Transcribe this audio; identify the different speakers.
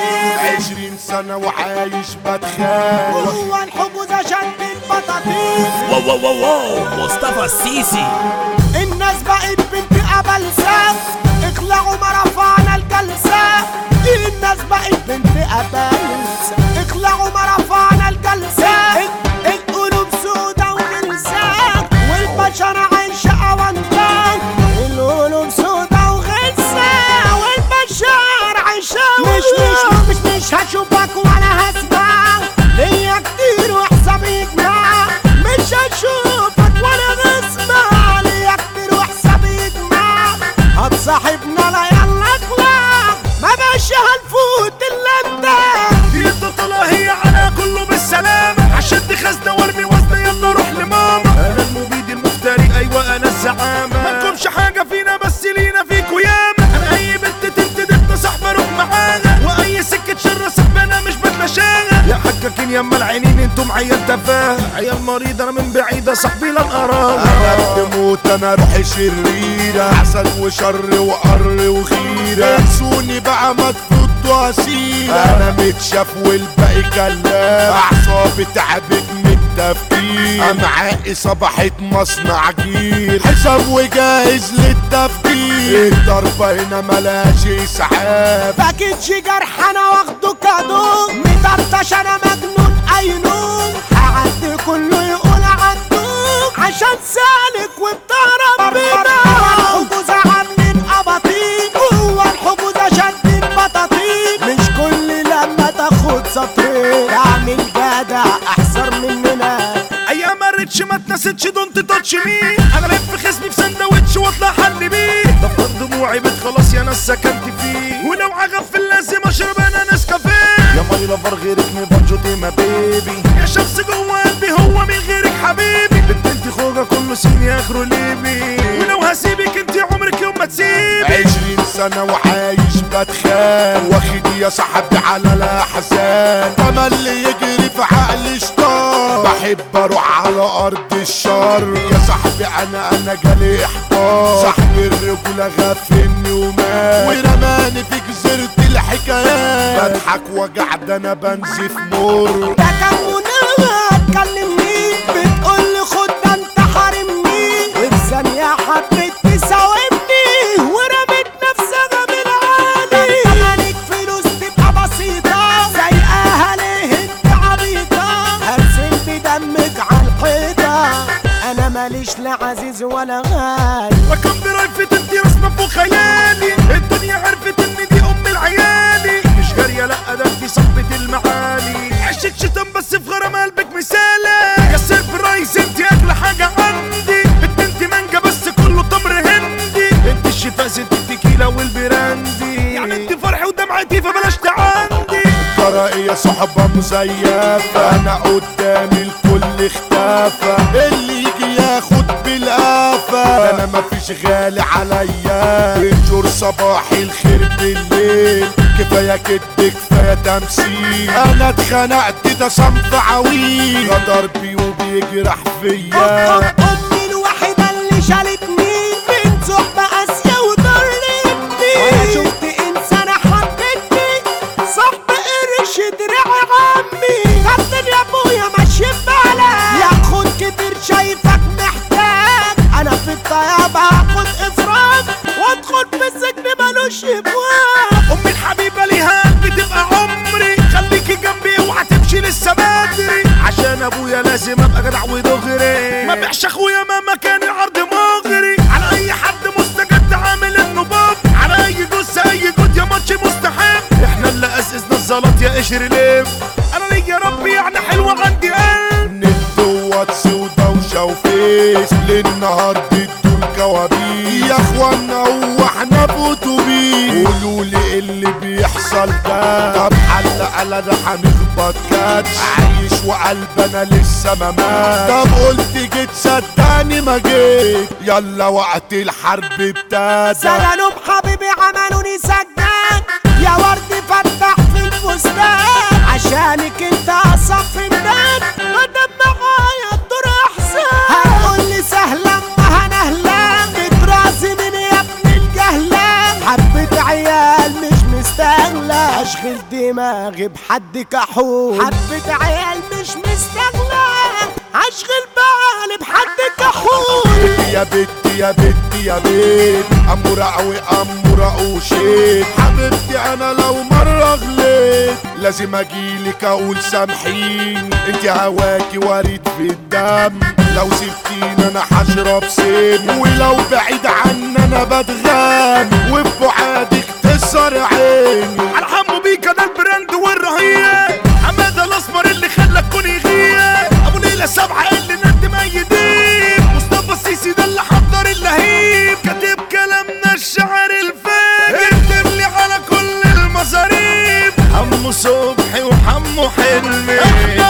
Speaker 1: البطاطين.
Speaker 2: 20 سنة وعايش بتخان
Speaker 1: جوا الحجوز شد البطاطين.
Speaker 3: واو واو واو واو مصطفى السيسي.
Speaker 1: الناس بقت بنت أبلسة، اخلعوا ما رفعنا الجلسة. الناس بقت بنت أبلسة، اخلعوا ما رفعنا الجلسة. القلوب سودا وغلسة والبشر عايشة أونطان. القلوب سودا وغلسة والبشر عايشة مش هشوفك ولا هسمع، ليا كتير وحسابي يجمع. مش هشوفك ولا هسمع، ليا كتير وحسابي يجمع. هتصاحبنا لا يلا اخلع، ما بقاش هنفوت الا انت.
Speaker 4: دي البطلة هي على كله بالسلامة، عشان خزنة وارمي وزنة يلا روح لماما. انا المبيد المفتري ايوه انا الزعامة، مالكمش حاجة فينا بس لينا فيكوا ياما. انا اي بنت تنتدبنا صاحبة روح معاها، واي سكة شر صاحبنا مش بتمشاها. يا حكاكين يما العينين انتم عيال تفاهة، عيال مريض انا من بعيدة صاحبي لن اراها.
Speaker 2: انا بموت انا روحي شريرة، عسل وشر وقر وغيرة. انسوني بقى ما تفضوا اسيرة، انا متشاف والباقي كلام. اعصابي تعبت من التفكير، امعائي صبحت مصنع جير. حساب وجاهز للتفكير، الضربة هنا ملاش اسعاف.
Speaker 1: باكيتش جرح انا واخده كادو، مطرطش انا مجنون اينون. هعدي كله يقول عدوك عشان سالك وبتعرف بينا. الحجوز عاملين اباطيل، جوا الحجوز شد البطاطين. مش كل لما تاخد سطرين تعمل جدع احسن مننا.
Speaker 4: ايام مرتش ما اتنستش دونت تاتش مي، انا لف خصمي في سندوتش واطلع حل بيه. دفتر دموعي بيت خلاص يا ناس سكنت فيه، ولو عغفل لازم اشرب انا نسكافيه. يا ماي لافر غيرك مبانجوتي ما بيبي، يا شمس جوا قلبي هو من غيرك حبيبي. بنت انت خوجة كله سيني اخره ليبي، ولو هسيبك انت عمرك يوم ما تسيبي.
Speaker 2: 20 سنة وعايش بتخان، واخد يا صاحبي على الاحزان. تملي يجري في عقلي شطار، بحب اروح على ارض الشر. يا صاحبي انا جالي احباط، صاحبي الرجولة غفلني ومات، ورماني في جزيرة الحكايات. بضحك وجع ده انا بنزف مر.
Speaker 1: ده كان منى تكلمني، بتقولي خد ده انت حارمني. وفي ثانية حبيت تساومني ورميت نفسها من عالي. مالك فلوس تبقى بسيطة، سايقاها ليه انت عبيطة. هرسم بدمك عالحيطة، انا ماليش لا عزيز ولا غالي.
Speaker 4: رقم برايفت انت رسمة فوق خيالي، الدنيا عرفت ان دي ام العيالي. مش جارية لا ده انت صاحبة المعالي، عشق شتم بس في غرام قلبك مثالي. يا سيربرايز انت اغلى حاجة عندي، انت مانجا بس كله تمر هندي. انت الشفاز انت التكيلة والبراندي، يعني انت فرحي ودمعتي فبلاش تعندي.
Speaker 2: ترى يا صحبة مزيفة، انا قدامي الكل اختفى. اللي يجي ياخد بالقفا، انا مفيش غالي عليا. بنشر صباحي الخير بالليل، كفاية كدب كفاية تمثيل. انا اتخنقت ده صنف عويل، غدر بي وبيجرح فيا.
Speaker 1: امي الوحيدة اللي شالتني من صحبة قاسية وضرتني. وانا شفت انسانة حبتني، صاحب قرش دراع عمي. كابتن يا ابويا ماشي ببالك، ياخد كتير شايفك محتاج. انا في الطيابة هاخد افراج، وادخل في السجن ملوش ابواب.
Speaker 4: امي الحبيبة ليها قلبي تبقى عمري، خليكي جنبي اوعى تمشي لسه بدري. عشان ابويا لازم ابقى جدع ودغري، ما بيعش اخويا مهما كان العرض مغري. على اي حد مستجد عامل النباب، على اي جثة اي جود يا ماتش مستحب. احنا اللي اسسنا الزلط يا قشر ليف، انا ليا ربي يعني حلوة عندي قلب.
Speaker 2: نت وواتس ودوشة وفيس، للنهار بدون كوابيس. يا اخوانا هو احنا في اتوبيس، قولولي اللي بيحصل ده. طب حلقة ده هنخبط كاتش، عايش وقلبنا لسه ما مات. طب قلت جيت صدقني ما جيت، يلا وقت الحرب ابتدى.
Speaker 1: سجنوا بحبيبي عملوني سجان، يا ورد فتح في الفستان. عشانك انت اصف الناس، مادام معايا الدور احسن. هتقولي سهلا ما هنهلا، بتراسي من يا ابن الجهلان. حبة عيال مش مستاهلة، اشغل دماغي بحد كحول، حبة عيال مش مستغنى، اشغل بالي بحد كحول.
Speaker 2: يا بنتي يا بنتي يا بنت أمورة أوي أمورة وشيت، حبيبتي أنا لو مرة غليت لازم أجيلك أقول سامحيني، انت هواكي وريد في الدم، لو سبتيني أنا هشرب سم، ولو بعيد عني أنا بتغام، وببعادك تسهر عيني.
Speaker 4: على حمو بيكا ده البراند والرهية، حمادة الأسمر اللي خلاك كون يغيب، أبو ليلى سبعة اللي ند ميدين، مصطفى السيسي ده اللي حضر اللهيب، كاتب كلامنا الشعر الفاجر، اكتب لي على كل المصاريف، حمو صبحي وحمو حلمي.